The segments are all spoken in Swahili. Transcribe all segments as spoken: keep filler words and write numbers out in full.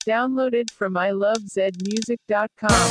Downloaded from I love zed music dot com.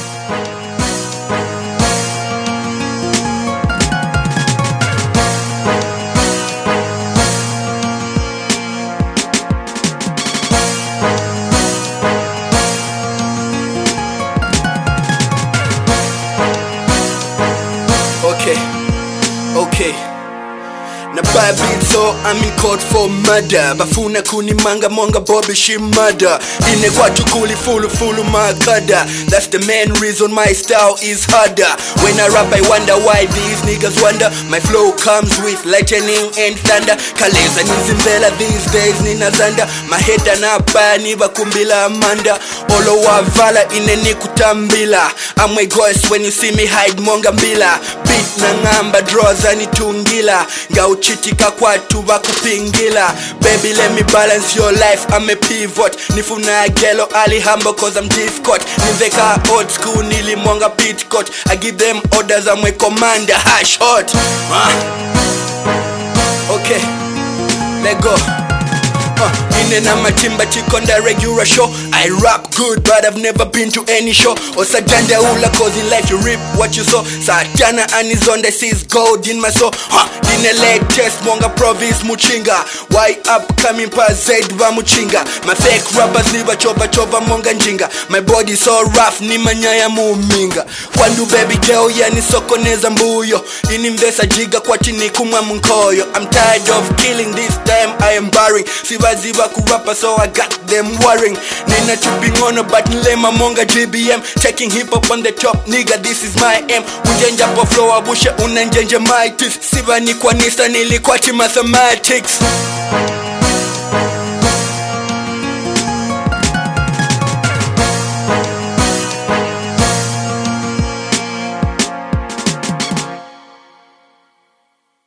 Okay, okay. Na baby so I'm in court for murder. Bafuna kuni manga monga Bobby she murder. Ine kwa tukuli fulu fulu makada. That's the main reason my style is harder. When I rap I wonder why these niggas wonder. My flow comes with lightning and thunder. Kaleza nizimvela these days nina zanda. Maheda na bani bakumbila amanda. Olo wavala ine ni kutambila. I'm my ghost when you see me hide monga mbila. Beat na ngamba draws anitungila. Nga uchitika kwa tuba kupingila. Baby let me balance your life, I'm a pivot. Nifuna gelo ali humble cause I'm difficult. Niveka old school nili monga pit coat. I give them orders, I'm a commander, hash hot. uh. Okay, let go. Uh, in na matimba chikonda regular show. I rap good but I've never been to any show. Osajanda ula cause in life you reap what you sow. Satana and his on the seas gold in my soul. Huh, in a latest monga province muchinga. Why upcoming pa zed wa muchinga. My fake rappers niba chova chova monga njinga. My body so rough ni manyaya muminga. Kwandu baby girl ya ni soko neza mbuyo. Inimvesa jiga kwa chini kumwa mkoyo. I'm tired of killing this time I am barring. Siva ziva kurapa so I got them worrying. Nina tripping on a button lema monga G B M. Taking hip hop on the top nigga this is my aim. Unjenja po flow abusha unanjenja my teeth. Siva ni kwa nista nili kwa chi mathematics.